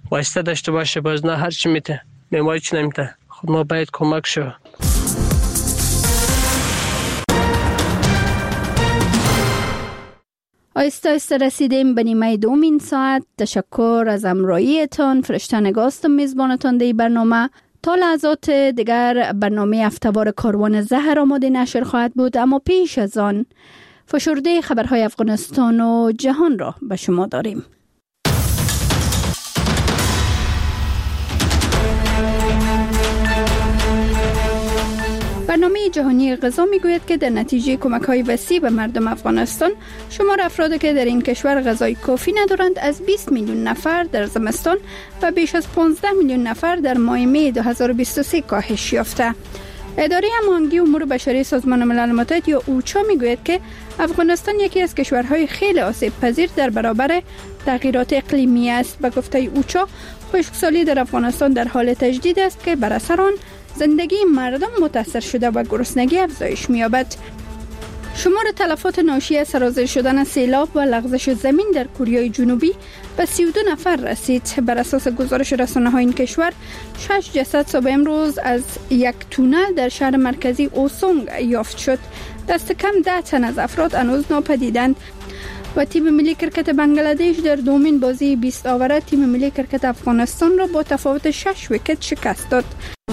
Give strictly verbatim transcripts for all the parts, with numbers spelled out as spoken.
واسطه داشته باشه، باز نه هر چی میته میمای چی نمیته. خود ما باید کمک شو. آیسته آیسته رسیدیم به نیمه دوم این ساعت. تشکر از همراهیتان. فرشته نگاستم میزبانتان در برنامه. تا لحظات دیگر برنامه هفته‌وار کاروان زهر آماده نشر خواهد بود، اما پیش از آن فشرده خبرهای افغانستان و جهان را به شما داریم. برنامه جهانی غذا میگوید که در نتیجه کمک‌های وسیع به مردم افغانستان، شمار افرادی که در این کشور غذای کافی ندارند از بیست میلیون نفر در زمستان و بیش از پانزده میلیون نفر در ماه می دو هزار و بیست و سه کاهش یافته. اداره هماهنگی امور بشری سازمان ملل متحد یا اوچا میگوید که افغانستان یکی از کشورهای خیلی آسیب پذیر در برابر تغییرات اقلیمی است. به گفته اوچا، خشکسالی در افغانستان در حال تجدید است که بر اثر آن زندگی مردم متاثر شده و گرسنگی افزایش می‌یابد. شمار تلفات ناشی از سرازیر شدن سیلاب و لغزش زمین در کره جنوبی به سی و دو نفر رسید. بر اساس گزارش رسانه‌های این کشور، شش جسد صبح امروز از یک تونل در شهر مرکزی اوسونگ یافت شد. دست کم ده تن از افراد هنوز ناپدیدند. و تیم ملی کرکت بنگلادش در دومین بازی بیست آوره تیم ملی کرکت افغانستان را با تفاوت شش ویکت شکست داد.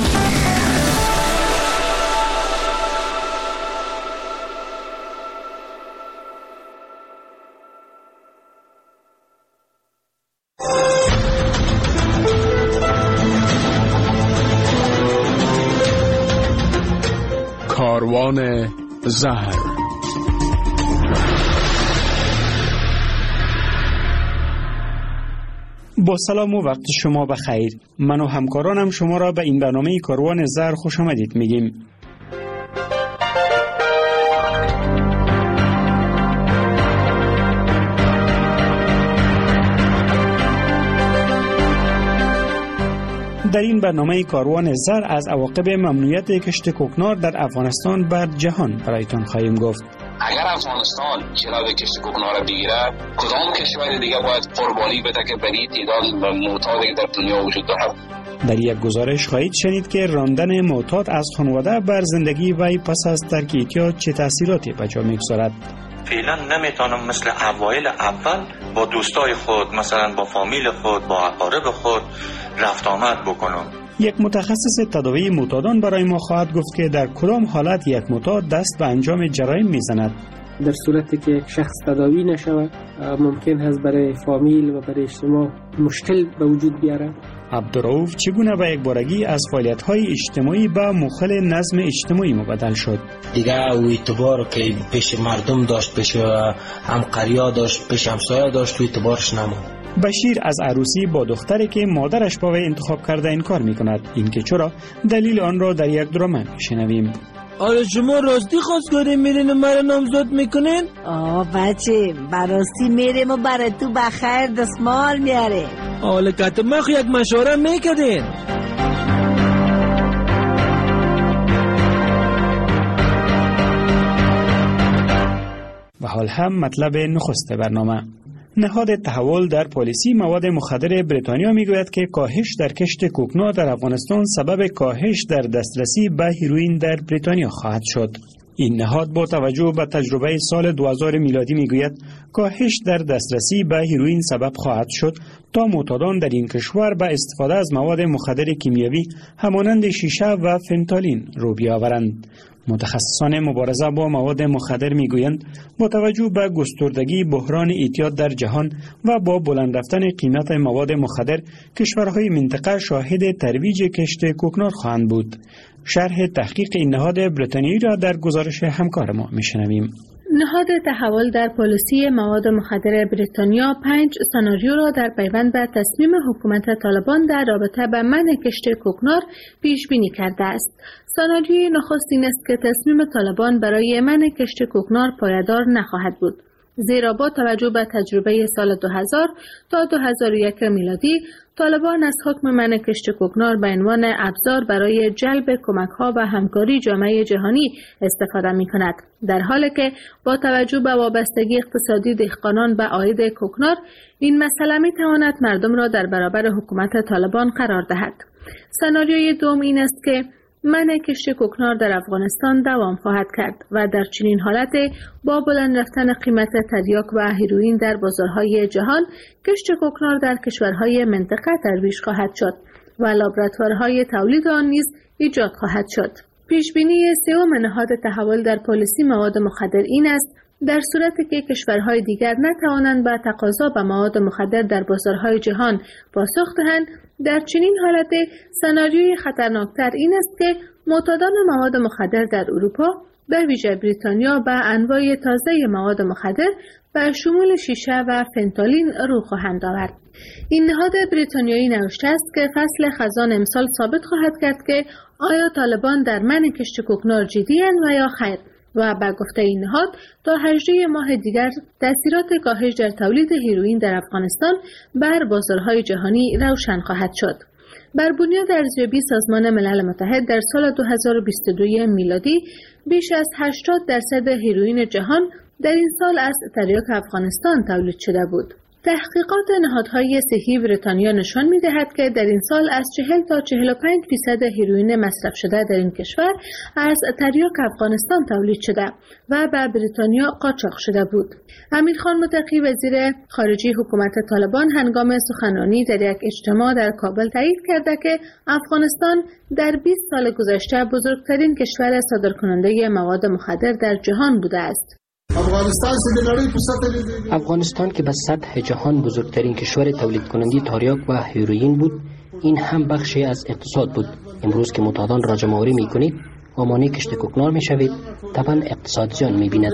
کاروان زهر. با سلام و وقت شما بخیر. من و همکارانم شما را به این برنامه کاروان زهر خوش آمدید میگیم. در این برنامه کاروان زهر از عواقب ممنوعیت کشت کوکنار در افغانستان بر جهان برایتان خواهیم گفت. اگر افغانستان جلوی کشت کوکنار بگیرد، کدام کشور دیگه باید قربانی بده که به این تعداد و معتادی در دنیا وجود دارد؟ در یک گزارش خواهید شنید که راندن معتاد از خانواده بر زندگی وی پس از ترک اعتیاد چه تاثیراتی به جا میگذارد. فعلا نمیتونم مثل اوایل اول با دوستای خود، مثلا با فامیل خود، با اقارب خود رفت آمد بکنم. یک متخصص تداوی معتادان برای ما خواهد گفت که در کدام حالت یک معتاد دست به انجام جرایم میزند. در صورتی که یک شخص تداوی نشود، ممکن است برای فامیل و برای اجتماع مشکل به وجود بیاره. عبدالرؤوف چگونه به یک بارگی از فعالیت‌های اجتماعی به مخل نظم اجتماعی مبدل شد؟ دیگه او اعتبار که پیش مردم داشت، پیش همقریا داشت، پیش همسایه داشت، و اعتبارش نموند. بشیر از عروسی با دختری که مادرش با وی انتخاب کرده انکار می‌کند. این که چرا، دلیل آن را در یک درامه می‌شنویم. آره شما راستی خواستگاری میرین و مرا نامزد میکنین؟ آه بچه براستی میریم و برای تو بخیر دستمال میاره. حالا کتمخ یک مشوره میکردین؟ و حال هم مطلب نخست برنامه. نهاد تحول در پالیسی مواد مخدر بریتانیا میگوید که کاهش در کشت کوکنار در افغانستان سبب کاهش در دسترسی به هیروئین در بریتانیا خواهد شد. این نهاد با توجه به تجربه سال دو هزار میلادی میگوید کاهش در دسترسی به هیروئین سبب خواهد شد تا معتادان در این کشور به استفاده از مواد مخدر کیمیایی همانند شیشه و فنتالین رو بیاورند. متخصصان مبارزه با مواد مخدر میگویند با توجه به گستردگی بحران اعتیاد در جهان و با بلند رفتن قیمت مواد مخدر، کشورهای منطقه شاهد ترویج کشت کوکنار خواهند بود. شرح تحقیق این نهاد بریتانیایی را در گزارش همکار ما میشنویم. نهاد تحول در پالیسی مواد مخدر بریتانیا پنج سناریو را در پیوند به تصمیم حکومت طالبان در رابطه با منع کشت کوکنار پیش بینی کرده است. سناریوی نخست این است که تصمیم طالبان برای منع کشت کوکنار پایدار نخواهد بود. زیرا با توجه به تجربه سال دو هزار تا دو هزار و یک میلادی طالبان از حکم منع کشت کوکنار به عنوان ابزار برای جلب کمک‌ها و همکاری جامعه جهانی استفاده می‌کند، در حالی که با توجه به وابستگی اقتصادی دهقانان به عاید کوکنار این مسئله می‌تواند مردم را در برابر حکومت طالبان قرار دهد. سناریوی دوم این است که منع کشت کوکنار در افغانستان دوام خواهد کرد و در چنین حالت با بلند رفتن قیمت تریاک و هیروئین در بازارهای جهان، کشت کوکنار در کشورهای منطقه ترویج خواهد شد و لابراتوارهای تولید آن نیز ایجاد خواهد شد. پیشبینی سوم نهاد تحول در پالیسی مواد مخدر این است در صورتی که کشورهای دیگر نتوانند به تقاضا به مواد مخدر در بازارهای جهان پاسخ دهند، در چنین حالت سناریوی خطرناکتر این است که معتادان مواد مخدر در اروپا به ویژه بریتانیا به انواع تازه مواد مخدر به شمول شیشه و فنتالین رو خواهند آورد. این نهاد بریتانیایی نوشته است که فصل خزان امسال ثابت خواهد کرد که آیا طالبان در منع کشت کوکنار جدی‌اند و یا خیر، و به گفته این نهاد تا هجده ماه دیگر تأثیرات کاهش در تولید هیروئین در افغانستان بر بازارهای جهانی روشن خواهد شد. بر بنیاد ارزیابی سازمان ملل متحد در سال دو هزار و بیست و دو میلادی بیش از هشتاد درصد هیروئین جهان در این سال از تریاک افغانستان تولید شده بود. تحقیقات نهادهای صحی بریتانیا نشان می‌دهد که در این سال از چهل تا چهل و پنج درصد هیروئین مصرف شده در این کشور از تریاک افغانستان تولید شده و به بریتانیا قاچاق شده بود. امیرخان متقی وزیر خارجه حکومت طالبان هنگام سخنرانی در یک اجتماع در کابل تایید کرده که افغانستان در بیست سال گذشته بزرگترین کشور صادرکننده مواد مخدر در جهان بوده است. افغانستان که به سطح جهان بزرگترین کشور تولید کننده تریاک و هیروئین بود، این هم بخشی از اقتصاد بود. امروز که معتادان را جمع‌آوری می‌کنید و مانع کشت کوکنار می‌شوید، طبعاً اقتصاد جان می‌بیند.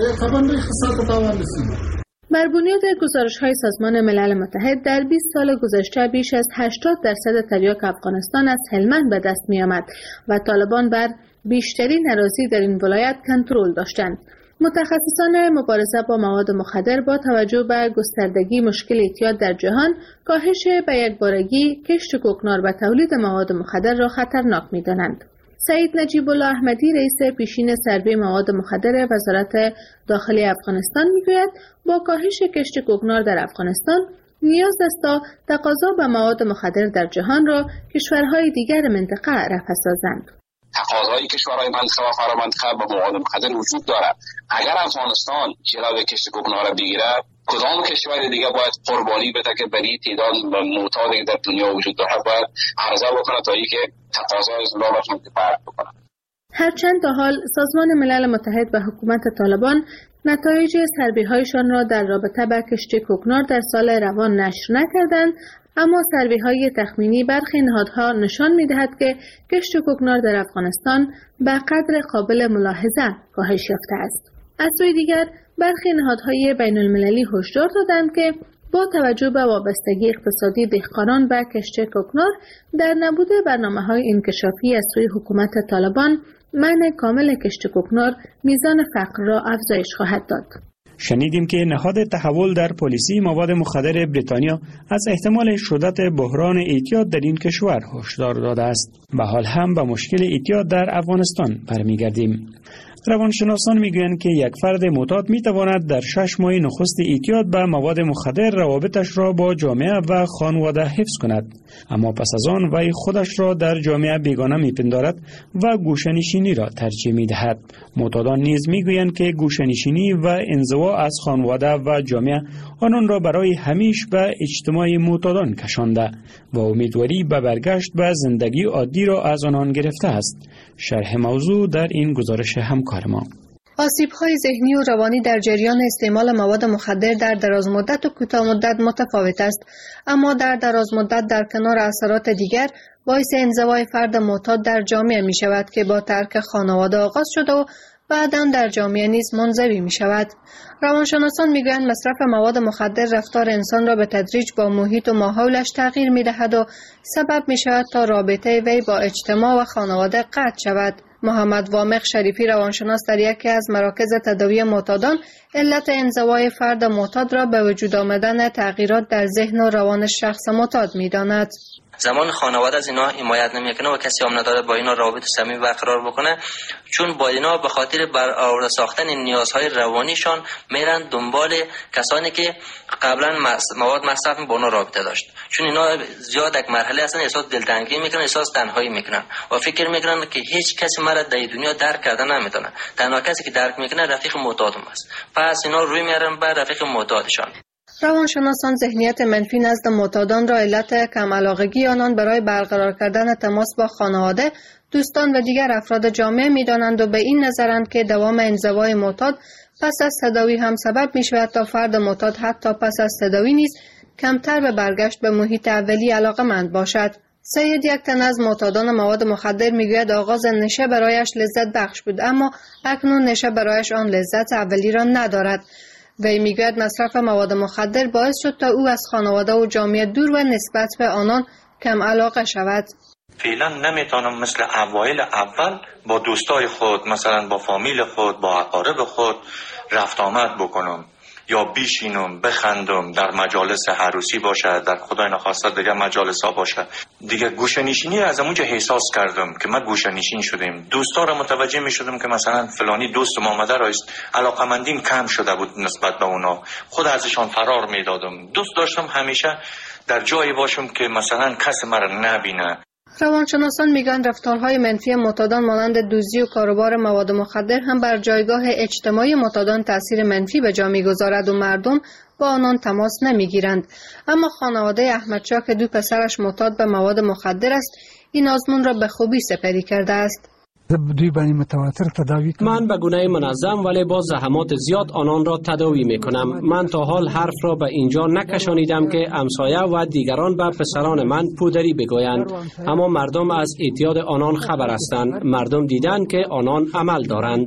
بر بنیاد گزارش‌های سازمان ملل متحد در بیست سال گذشته بیش از هشتاد درصد تریاک افغانستان از هلمند به دست می‌آمد و طالبان بر بیشترین اراضی در این ولایت کنترل داشتند. متخصصان مبارزه با مواد مخدر با توجه به گستردگی مشکل اعتیاد در جهان، کاهش به یکبارگی کشت کوکنار و تولید مواد مخدر را خطرناک می‌دانند. سعید نجیب الله احمدی رئیس پیشین سروی مواد مخدر وزارت داخلی افغانستان میگوید با کاهش کشت کوکنار در افغانستان نیاز است تا تقاضا به مواد مخدر در جهان را کشورهای دیگر منطقه رفع سازند. تقاضای کشورهای منطقه و فرامنطقه به مواد مخدر وجود دارد. اگر افغانستان جلوی کشت کوکنار را بگیره، کدام کشور دیگه باید قربانی بده که به این تعداد معتادی در دنیا وجود دارد باید عرضه بکنه تا اینکه تقاضای زلالشون کفایت بکنه. هرچند تا حال سازمان ملل متحد و حکومت طالبان نتایج سروی‌هایشان را در رابطه با کشت کوکنار در سال روان نشر نکردند، اما سروی‌های تخمینی برخی نهادها نشان می‌دهد که کشت کوکنار در افغانستان به قدر قابل ملاحظه کاهش یافته است. از سوی دیگر برخی نهادهای بین‌المللی هشدار دادند که با توجه به وابستگی اقتصادی دهقانان به کشت کوکنار در نبود برنامه‌های انکشافی از سوی حکومت طالبان، منع کامل کشت کوکنار میزان فقر را افزایش خواهد داد. شنیدیم که نهاد تحول در پالیسی مواد مخدر بریتانیا از احتمال شدت بحران اعتیاد در این کشور هشدار داده است. به حال هم به مشکل اعتیاد در افغانستان برمیگردیم. روانشناسان میگویند که یک فرد معتاد میتواند در شش ماه نخست اعتیاد به مواد مخدر روابطش را با جامعه و خانواده حفظ کند، اما پس از آن وی خودش را در جامعه بیگانه میپندارد و گوشه‌نشینی را ترجیح میدهد. معتادان نیز میگویند که گوشه‌نشینی و انزوا از خانواده و جامعه آنان را برای همیشه به اجتماع معتادان کشانده و امیدواری به برگشت به زندگی عادی را از آنان گرفته است. شرح موضوع در این گزارش همکار ما. آسیب‌های ذهنی و روانی در جریان استعمال مواد مخدر در دراز مدت و کوتاه مدت متفاوت است، اما در دراز مدت در کنار اثرات دیگر باعث انزوای فرد معتاد در جامعه می شود که با ترک خانواده آغاز شده و بعداً در جامعه نیز منزوی می شود. روانشناسان می گویند مصرف مواد مخدر رفتار انسان را به تدریج با محیط و ماحولش تغییر می دهد و سبب می شود تا رابطه وی با اجتماع و خانواده قطع شود محمد وامق شریفی روانشناس در یکی از مراکز تداوی معتادان علت انزوای فرد معتاد را به وجود آمدن تغییرات در ذهن و روان شخص معتاد می‌داند. زمان خانواده از اینا حمایت نمیکنه و کسی هم نداره با اینا رابطه صمیمی برقرار بکنه، چون با اینا به خاطر برآورده ساختن نیازهای روانیشان میرن دنبال کسانی که قبلا مواد مصرف با اونا رابطه داشت، چون اینا زیاد یک مرحله هستن احساس دلتنگی میکنن، احساس تنهایی میکنن و فکر میکنن که هیچ کسی مرا در دنیا درک کرده نمیتونه. تنها کسی که درک میکنه رفیق معتادم است. پس اینا روی میارن بر رفیق معتادشان. روانشناسان ذهنیت منفی نزد معتادان را علت کم علاقگی آنان برای برقرار کردن تماس با خانواده، دوستان و دیگر افراد جامعه می‌دانند و به این نظرند که دوام انزوای معتاد پس از تداوی هم سبب می‌شود تا فرد معتاد حتی پس از تداوی نیز کمتر به برگشت به محیط اولی علاقه‌مند باشد. سید یک تن از معتادان مواد مخدر میگوید آغاز نشه برایش لذت بخش بود، اما اکنون نشه برایش آن لذت اولی را ندارد. وی میگوید مصرف مواد مخدر باعث شد تا او از خانواده و جامعه دور و نسبت به آنان کم علاقه شود. فعلا نمیتونم مثل اوایل اول با دوستای خود، مثلا با فامیل خود، با اقارب خود رفت آمد بکنم یا بیشینم بخندم، در مجالس عروسی باشه، در خدای نخواسته دیگه مجالس ها باشه. دیگه گوشه‌نشینی از اونجا احساس کردم که من گوشه‌نشین شدم. دوستا را متوجه می شدم که مثلا فلانی دوستم آمده است، علاقمندیم کم شده بود نسبت به اونا، خود ازشان فرار می دادم. دوست داشتم همیشه در جایی باشم که مثلا کس مرا نبینه. روانشناسان میگن رفتارهای منفی معتادان مانند دزدی و کاروبار مواد مخدر هم بر جایگاه اجتماعی معتادان تاثیر منفی به جا میگذارد و مردم با آنان تماس نمیگیرند. اما خانواده احمدشاه که دو پسرش معتاد به مواد مخدر است، این آزمون را به خوبی سپری کرده است. من به گونه منظم ولی با زحمات زیاد آنان را تداوی می کنم. من تا حال حرف را به اینجا نکشانیدم که همسایه و دیگران به پسران من پودری بگویند، اما مردم از اعتیاد آنان خبر هستند. مردم دیدند که آنان عمل دارند.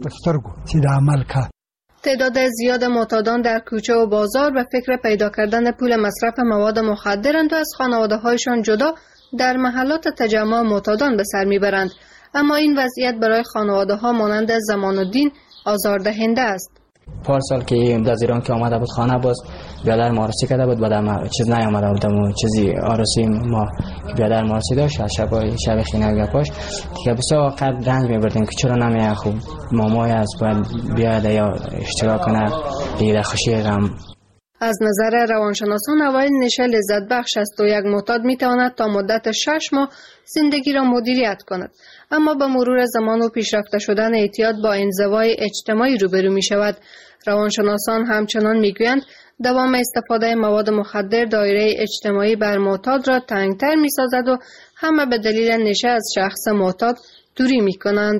تعداد زیاد معتادان در کوچه و بازار به فکر پیدا کردن پول مصرف مواد مخدرند و از خانواده هایشان جدا در محلات تجمع معتادان به سر میبرند. اما این وضعیت برای خانواده ها مانند زمان الدین آزاردهنده است. پار سال که از ایران که آمده بود خانه باز بیادر مارسی کرده بود، بعد چیز نیامده بودم و چیزی آرسی ما بیادر مارسی داشت از شب شب خینه و گپاش دیگه بسیار واقعا رنج میبردیم که چرا نمیه خوب مامای از باید بیاد یا اشتراک کنه دیگه خوشی غم. از نظر روانشناسان اوایل نشه لذت بخش است و یک معتاد میتواند تا مدت شش ماه زندگی را مدیریت کند، اما با مرور زمان و پیشرفته شدن اعتیاد با انزوای اجتماعی روبرو می شود. روانشناسان همچنان میگویند دوام استفاده مواد مخدر دایره اجتماعی بر معتاد را تنگتر می سازد و همه به دلیل نشه از شخص معتاد دوری می کنند.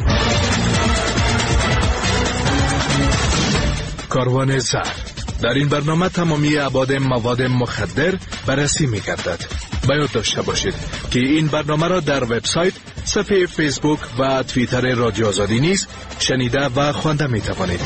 کاروان زهر. در این برنامه تمامی ابعاد مواد مخدر بررسی می گردد. باید داشته باشید که این برنامه را در وبسایت، صفحه فیسبوک و توییتر رادیو آزادی نیز شنیده و خوانده می توانید.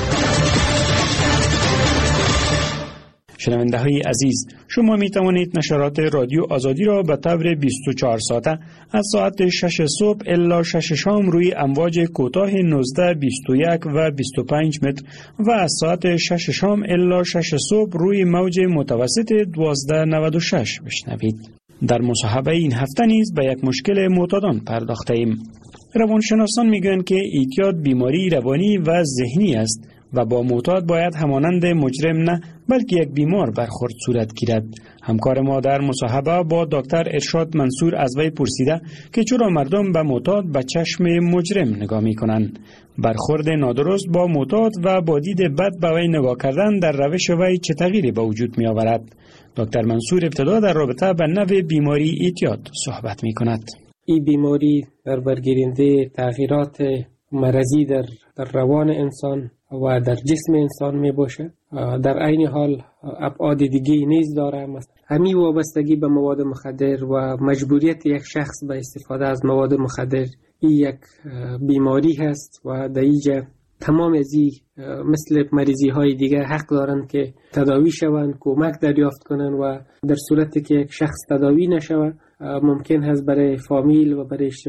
شنونده های عزیز، شما می توانید نشرات رادیو آزادی را به طور بیست و چهار ساعته از ساعت شش صبح الی شش شام روی امواج کوتاه نوزده، بیست و یک و بیست و پنج متر و از ساعت شش شام الی شش صبح روی موج متوسط دوازده نود و شش بشنوید. در مصاحبه این هفته نیز به یک مشکل معتادان پرداخته ایم. روانشناسان میگویند که اعتیاد بیماری روانی و ذهنی است و با معتاد باید همانند مجرم نه بلکه یک بیمار برخورد صورت گیرد. همکار ما در مصاحبه با دکتر ارشاد منصور از وی پرسیده که چرا مردم به معتاد به چشم مجرم نگاه می کنند. برخورد نادرست با معتاد و با دید بد به وی نگاه کردن در روش وی چه تغییری به وجود می آورد؟ دکتر منصور ابتدا در رابطه به نوع بیماری اعتیاد صحبت می کند. این بیماری در برگیرنده تغییرات مرضی در, در روان انسان و در جسم انسان می باشه. در عین حال ابعاد دیگه نیز داره. همین وابستگی به مواد مخدر و مجبوریت یک شخص به استفاده از مواد مخدر این یک بیماری هست و در اینجا تمام از این مثل مریضی های دیگر حق دارند که تداوی شوند، کمک دریافت کنند و در صورتی که یک شخص تداوی نشود ممکن هست برای فامیل و برای اجتماع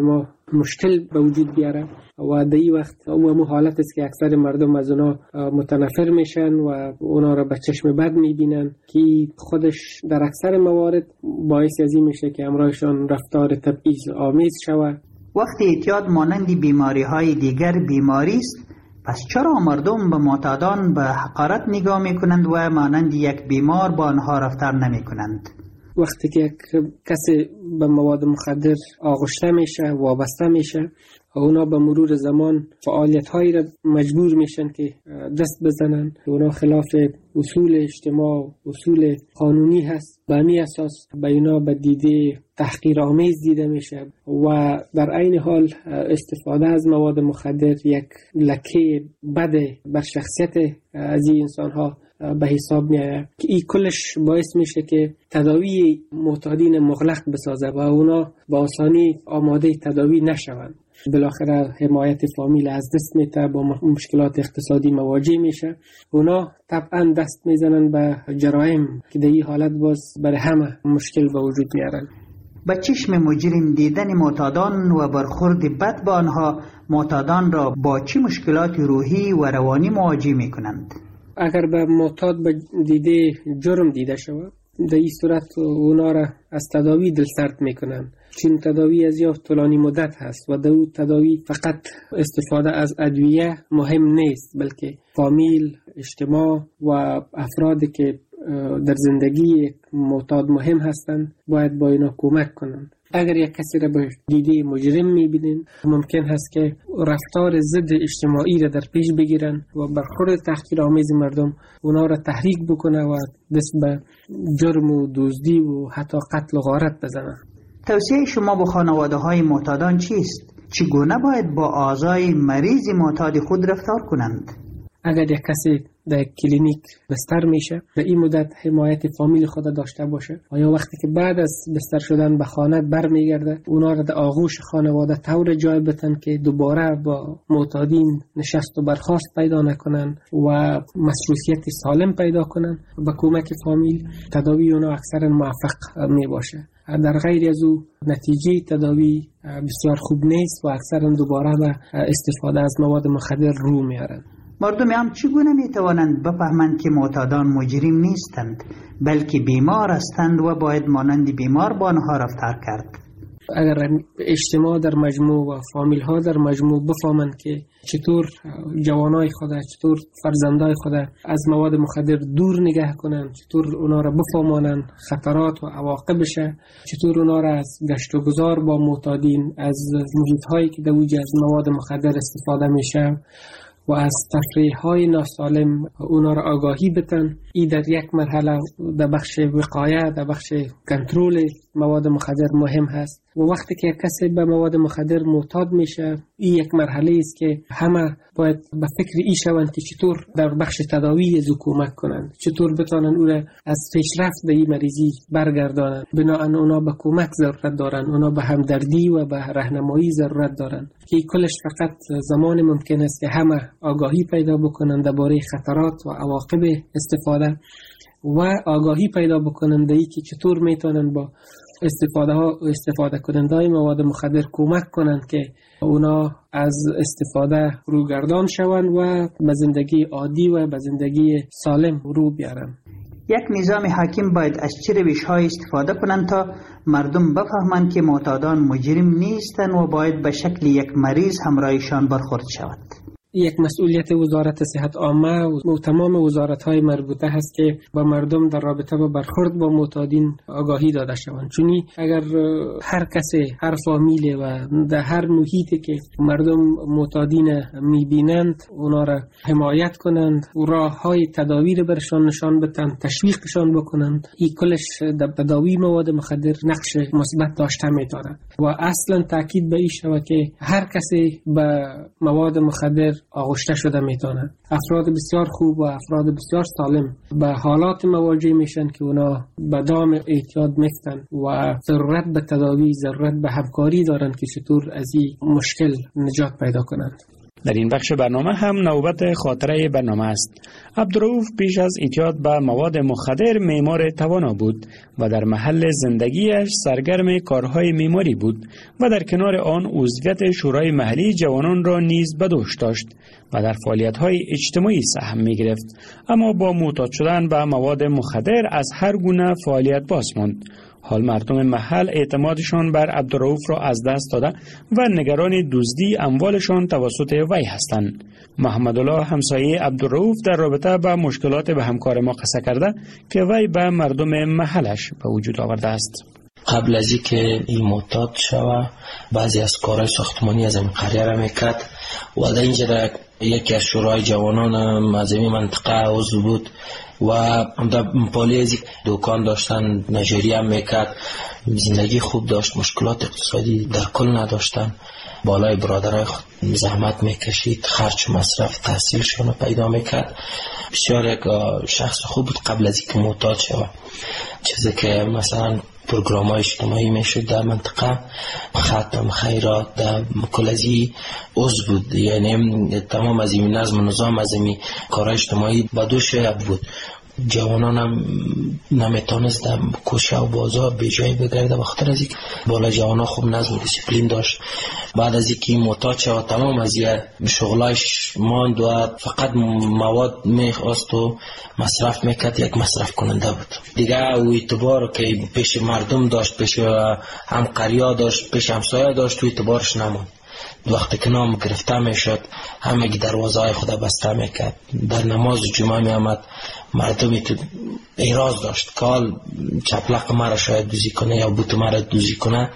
مشکل به وجود بیاره و در این وقت او حالت است که اکثر مردم از اونا متنفر میشن و اونا را به چشم بد میبینن که خودش در اکثر موارد باعث از این میشه که همراهشان رفتار تبعیض آمیز شود. وقتی اعتیاد مانند بیماری های دیگر بیماری است، پس چرا مردم به معتادان به حقارت نگاه میکنند و مانند یک بیمار با آنها رفتار نمیکنند؟ وقتی که کسی به مواد مخدر آغشته میشه، وابسته میشه، اونا به مرور زمان فعالیت هایی را مجبور میشن که دست بزنن. اونا خلاف اصول اجتماع، اصول قانونی هست. به همین اساس به اینا به دیده تحقیر آمیز دیده میشه و در عین حال استفاده از مواد مخدر یک لکه بد بر شخصیت از این انسان ها به حساب میاد که این کلش باعث میشه که تداوی معتادین مغلق بسازه و اونا با آسانی آماده تداوی نشوند. بالاخره حمایت فامیل از دست میته، با مشکلات اقتصادی مواجه میشه. اونا طبعا دست میزنن به جرایم که در این حالت باز برای همه مشکل به وجود میارن. با چشم مجرم دیدن معتادان و برخورد بد با آنها، معتادان را با چه مشکلات روحی و روانی مواجه میکنند؟ اگر به معتاد به دیده جرم دیده شود، در این صورت اونا را از تداوی دلسرد میکنن، چون تداوی از یا طولانی مدت هست و در اون تداوی فقط استفاده از ادویه مهم نیست، بلکه فامیل، اجتماع و افرادی که در زندگی معتاد مهم هستند باید با اینا کمک کنند. اگر یک کسی را به دیده مجرم میبینین، ممکن هست که رفتار ضد اجتماعی را در پیش بگیرن و برخورد تحقیرآمیز مردم اونا را تحریک بکنه و دست به جرم و دزدی و حتی قتل و غارت بزنن. توصیه شما به خانواده های معتادان چیست؟ چگونه باید با اعضای مریض معتاد خود رفتار کنند؟ اگر یک کسی در کلینیک بستر میشه، در این مدت حمایت فامیل خود داشته باشه و یا وقتی که بعد از بستر شدن به خانه برمیگرده، اونا را در آغوش خانواده طور جای بتن که دوباره با معتادین نشست و برخاست پیدا نکنن و مصروفیت سالم پیدا کنن. با کمک فامیل تداوی اونا اکثرا موفق می باشه. در غیر از او نتیجه تداوی بسیار خوب نیست و اکثرا دوباره به استفاده از مواد مخدر رو میارن. مردم هم چگونه میتوانند بفهمند که معتادان مجرم نیستند، بلکه بیمار هستند و باید مانند بیمار با آنها رفتار کرد؟ اگر اجتماع در مجموع و فامیل ها در مجموع بفهمند که چطور جوانای خود، چطور فرزندای خود از مواد مخدر دور نگه کنند، چطور اونا را بفهمانند خطرات و عواقبش، چطور اونا را از گشت و گذار با معتادین، از محیط هایی که در وجود از مواد مخدر استفاده میشه و از تفریح های ناسالم اونا را آگاهی بتن. ای در یک مرحله در بخش وقایه، در بخش کنترل مواد مخدر مهم هست و وقتی که کسی به مواد مخدر معتاد میشه، این یک مرحله است که همه باید به فکر ای شوند که چطور در بخش تداوی از کمک کنند، چطور بتانن او را از پیشرفت به این مریضی برگردانند. بنابراین اونا به کمک ضرورت دارن، اونا به همدردی و به راهنمایی ضرورت دارن که کلش فقط زمان ممکن است که همه آگاهی پیدا بکنند درباره خطرات و عواقب استفاده و آگاهی پیدا بکنند ای که چطور میتونن با استفاده ها استفاده کننده های مواد مخدر کمک کنند که اونا از استفاده روگردان شوند و به زندگی عادی و به زندگی سالم رو بیارن. یک نظام حاکم باید از چه روش‌های استفاده کنند تا مردم بفهمند که معتادان مجرم نیستند و باید به شکل یک مریض همراهشان برخورد شود؟ یک مسئولیت وزارت صحت عامه و تمام وزارت‌های مربوطه هست که با مردم در رابطه با برخورد با معتادین آگاهی داده شوند. چون اگر هر کسی، هر فامیل و در هر محیطی که مردم معتادین می‌بینند اونا را حمایت کنند و راه‌های تداوی را برشان نشان بدن، تشویقشان بکنند، این کلش در تداوی مواد مخدر نقش مثبت داشته می‌تواند و اصلا تاکید به این شود که هر کسی به مواد مخدر آغشته شده میتونه. افراد بسیار خوب و افراد بسیار سالم به حالات مواجه میشن که اونا به دام اعتیاد میفتن و ضرورت به تداوی، ضرورت به همکاری دارن که چطور از این مشکل نجات پیدا کنند. در این بخش برنامه هم نوبت خاطره برنامه است. عبدالرؤوف پیش از اعتیاد به مواد مخدر معمار توانا بود و در محل زندگیش سرگرم کارهای معماری بود و در کنار آن عضویت شورای محلی جوانان را نیز به دوش داشت و در فعالیت‌های اجتماعی سهم می‌گرفت، اما با معتاد شدن به مواد مخدر از هر گونه فعالیت باز ماند. حال مردم محل اعتمادشان بر عبدالرؤوف را از دست داده و نگران دزدی اموالشان توسط وی هستند. محمد الله همسایه عبدالرؤوف در رابطه با مشکلات به همکار ما قصه کرده که وی به مردم محلش به وجود آورده است. قبل از اینکه این معتاد شوه بعضی از کارهای ساختمانی از این قریه را میکرد و در اینجا در یکی از شورای جوانان از این منطقه عضو بود و در پالی از دکان داشتن، نجاری هم میکرد، زندگی خوب داشت، مشکلات اقتصادی در کل نداشتن. بالای برادرای خود زحمت میکشید، خرج مصرف تحصیلشون پیدا میکرد. بسیار یک شخص خوب بود قبل از اینکه معتاد شوه. چیزی که مثلا پروگرام های اجتماعی میشد در منطقه، ختم خیرات در کلزی عضو بود، یعنی تمام از این نظم و نظام از این کار اجتماعی با دوش بود. جوانان هم نمیتونست در کوچه و بازار به جای بگرده بخاطر از اینکه بالا جوانا خوب نظم و دیسیپلین داشت. بعد از اینکه معتاد شد تمام از این شغلایش ماند و فقط مواد میخواست و مصرف میکرد، یک مصرف کننده بود دیگه. او اعتبار که پیش مردم داشت، پیش همقریا داشت، پیش همسایه داشت، تو اعتبارش نموند. وقتی که نام گرفته میشد همه دروازه های خدا بسته میکرد. در نماز جمعه می آمد مردمی تو ایراز داشت کال چپلق مرا شاید دوزی کنه یا بوت مرا دوزی کنه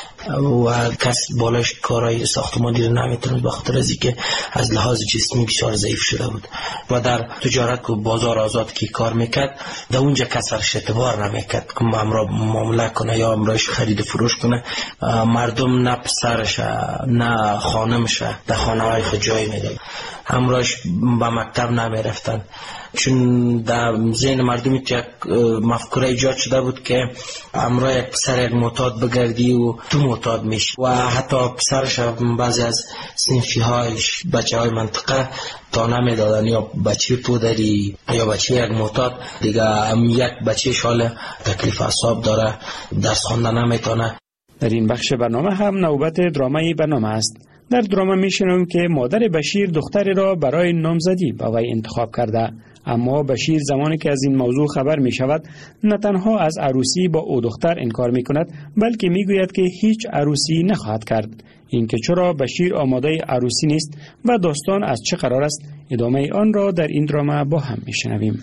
و کس بالاش کارهای ساختمانی رو نمیتوند بخاطر از اینکه از لحاظ جسمی بسیار ضعیف شده بود و در تجارت و بازار آزاد که کار میکرد در اونجا کسرش اعتبار نمیکرد که امرا معامله کنه یا امراش خرید و فروش کنه. مردم نه پسرش نه خانمش در خانه های خود جای میداد، همراهش به مکتب نمیرفتن، چون در ذهن مردمی یک مفکوره ایجاد شده بود که همراه یک پسر یک معتاد بگردی و تو معتاد میشی و حتی پسرش بعضی از صنفی هایش بچه های منطقه تا نمیدادن یا بچه پودری یا بچه یک معتاد دیگه هم یک بچه شال تکلیف اعصاب داره، درس خواندن نمیتونه. در این بخش برنامه هم نوبت درامای برنامه است. در دراما میشنویم که مادر بشیر دختری را برای نامزدی به وی انتخاب کرده، اما بشیر زمانی که از این موضوع خبر می شود نه تنها از عروسی با او دختر انکار می کند بلکه می گوید که هیچ عروسی نخواهد کرد. اینکه چرا بشیر آماده عروسی نیست و داستان از چه قرار است، ادامه آن را در این دراما با هم میشنویم.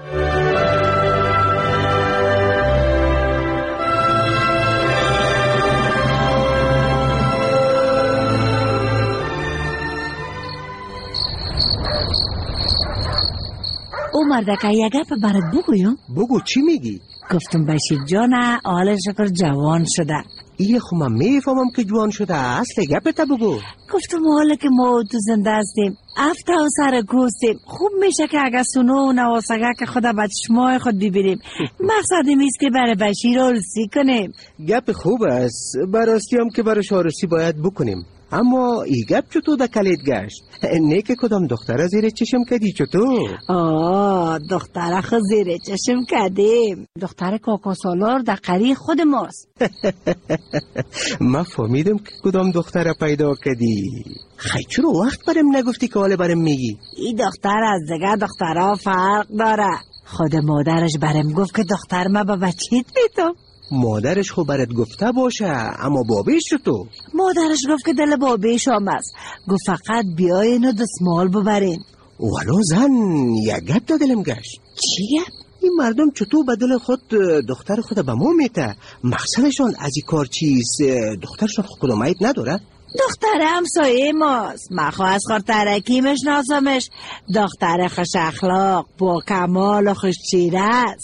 او مردکه یک گپ برات بگویم؟ بگو چی میگی؟ گفتم بشیر جانه حال شکر جوان شده. ایه خو من میفهمم که جوان شده، اصل گپت بگو. گفتم حالا که ما تو زنده هستیم افته و سر کوستیم، خوب میشه که اگه سونو و نواسگه که خدا به چشمای خود ببینیم. مقصد میست که برای بشیر عروسی کنیم. گپ خوب است، براستی هم که براش عروسی باید بکنیم، اما ای گپ چطور در کلید گشت؟ نه که کدام دختر زیر چشم کدی چطور؟ آه دختر خود زیر چشم کدیم، دختر کاکا سالار در قری خود ماست. ما فهمیدم که کدام دختر پیدا کدی. خیلی چرا وقت برم نگفتی که حالا برم میگی؟ این دختر از دیگه دخترها فرق داره. خود مادرش برم گفت که دختر ما با بچیت میتم. مادرش خو برات گفته باشه، اما بابیش تو؟ مادرش گفت که دل بابیش هم است، گفت فقط بیاین و دستمال ببرین. ولو زن یک گپ دا دلم گشت. چی گپ؟ این مردم چطور به دل خود دختر خود به ما میته؟ مقصدشان از این کار چیست؟ دخترشان خود کدامایت نداره؟ دختر همسایه ماست، من خواه از خور ترکی مشناسمش. دختر خوش اخلاق با کمال و خوش چیره است.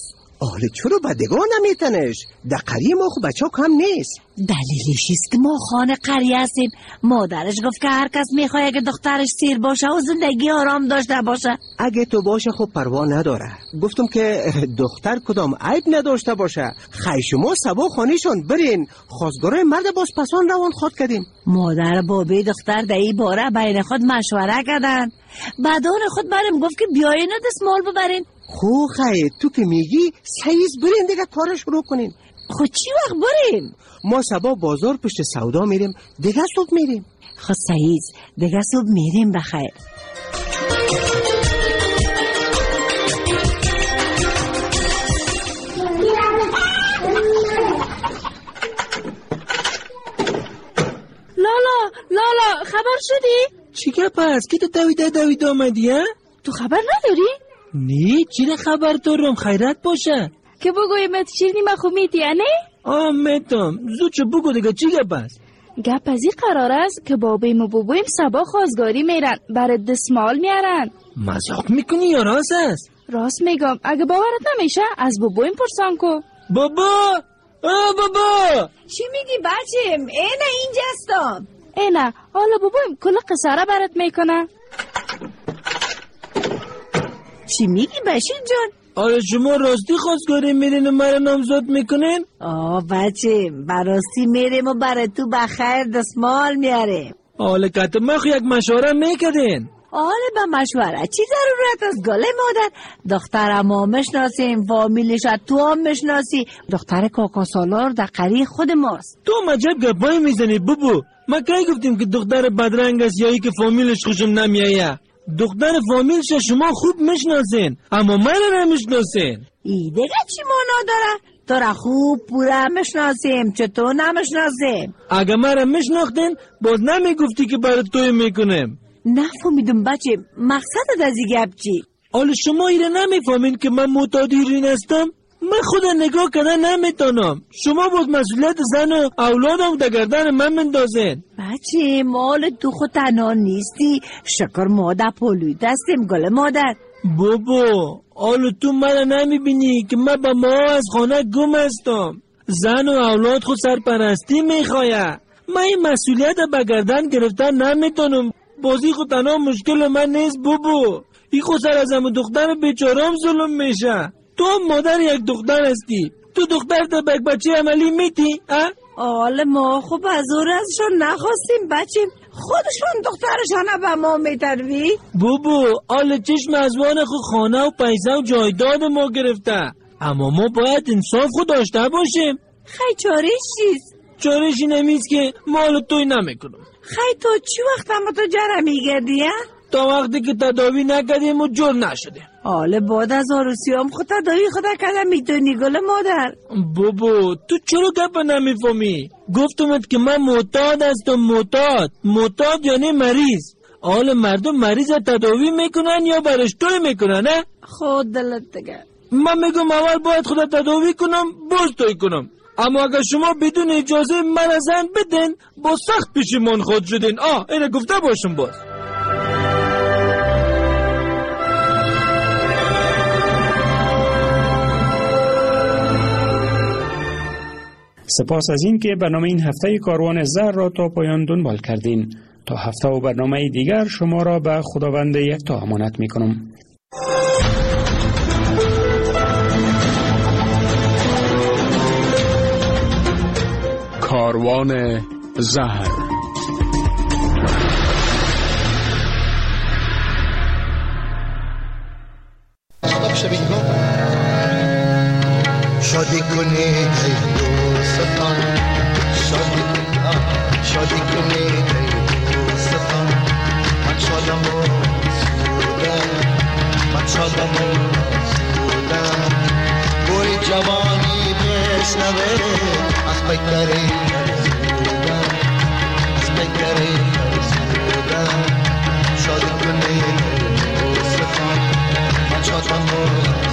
حالا چرا بدگاه نمیتنش؟ در قریه ما خب بچه ها کم نیست. دلیلش است که ما خانه قریه هستیم. مادرش گفت که هر کس میخواد اگه دخترش سیر باشه و زندگی آرام داشته باشه. اگه تو باشه خب پروا نداره. گفتم که دختر کدام عیب نداشته باشه. خی شما سبا خانیشون برین، خواستگارای مرد باز پسان روان خود کردیم. مادر بابی دختر در این باره بین خود مشوره کردن. بعدان خود برم گفت که بیاین و دستمال ببرین. خو خی تو که میگی سیز برین دیگه کار شروع کنین. خود چی وقت بریم؟ ما سبا بازار پشت سودا میریم، دیگه صبح میریم. خود سیز دیگه صبح میریم بخیر. لالا لالا خبر شدی؟ چی گپ است که تو دویده دویده آمدی ها؟ تو خبر نداری؟ نه چرا خبر دارم، خیرت باشه که بگویمت چیزی ما خو میتی نه؟ آه میتم زود چه بگو دیگه چی گپ است؟ گپ از این قرار است که بابیم و بابویم سبا خواستگاری میرن برای دستمال میارن. مزاق میکنی یا راست است؟ راست میگم، اگه باورت نمیشه از بابویم پرسان کو. بابا آه بابا چی میگی بچم؟ اینه اینجا هستم. اینه حالا بابویم کل قصه را برات میکنه. چی میگی بشیر جان؟ آره شما راستی خواستگاری میرین و مرا نامزد میکنین؟ آه بچه براستی میریم و برای تو بخیر دستمال میاریم. حالا که ما خو یک مشوره میکردین. حالا به مشوره چی ضرورت است گله مادر؟ دختر ما مشناسیم، فامیلش تو هم مشناسی. دختر کاکا سالار در قریه خود ماست. تو مجب گپایی میزنی بابو. ما کی گفتیم که دختر بدرنگ است یا ای که فامیلش خوشم نمیایه؟ دختر فامیلش شما خوب میشناسین اما من نمیشناسین. ای دیگه چی مانا داره؟ تو را خوب پورا میشناسیم، چطور نمیشناسیم؟ اگه مرا میشناختین باز نمیگفتی که برای توی میکنم. نفهمیدم بچه مقصد از این گپ چی؟ حالا شما ایره نمیفهمین که من معتاد هیروئین هستم؟ من خود نگاه کردن نمیتونم. شما باز مسئولیت زن و اولادم در گردن من مندازین. بچه مال تو خود تنها نیستی، شکر ما در پولوی دستیم گل مادر. بابا حالا تو من نمیبینی که من با ما از خانه گم هستم. زن و اولاد خود سرپرستی میخواه. من این مسئولیت به گردن گرفتن نمیتونم. بازی خود تنها مشکل من نیست بابا. این خود سر از همون دختر بیچارم ظلم میشه. تو مادر یک دختر هستی، تو دختر تا بک بچه عملی میتی؟ حالا ما خوب از اور ازشون نخواستیم بچه، خودشون دخترشان به ما میتروی. بابا حالا چشم ازوان خود خانه و پیسه و جایداد ما گرفته، اما ما باید انصاف خود داشته باشیم. خی چارش چیست؟ چارشی نمیست که ما حالا توی نمیکنم. خی تو چی وقت اما تو جره میگردی؟ تا وقتی که تداوی نکردیم و جور نشدیم. حالا بعد از آروسیام خود تداوی خدا کردم میتونی گل مادر. بابا تو چرا گپ نمیفهمی؟ گفتمت که من معتاد هستم. معتاد معتاد یعنی مریض. حالا مردم مریض تداوی میکنن یا برش توی میکنن نه؟ خود دلت دیگه. من میگم اول باید خدا تداوی کنم باز توی کنم، اما اگر شما بدون اجازه من زن بدین با سخت پشیمان خود شدین. آه اینه گفته باشم باز. سپاس از این که برنامه این هفته کاروان زر را تا پایان دنبال کردین. تا هفته و برنامه دیگر شما را به خداوند یکتا امانت می کنم. کاروان زهر. شادی کنید ای دوستان، شادی شادی کنید ای دوستان، من شادم و سودم، من شادم و سودم. گوی جوانی بشنوه از پیکری سودم، از پیکری سودم. شادی کنید ای دوستان، من شادم و سودم.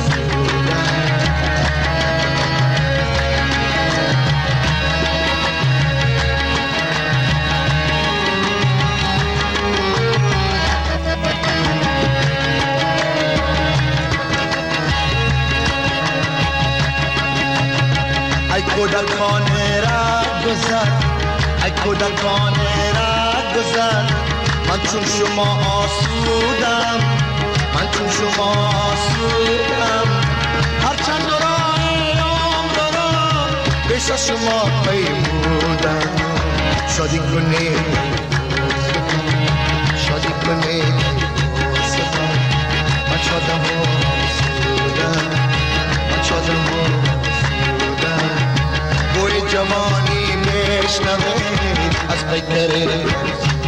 ای کودکان را گذر من چون شما آسودم من چون شما آسودم هرچند راه عمرم پیش از شما پیمودم شادی کنید شادی کنید من شادم آسودم من شادم آسودم بوی جوانی میشنوید از پیکره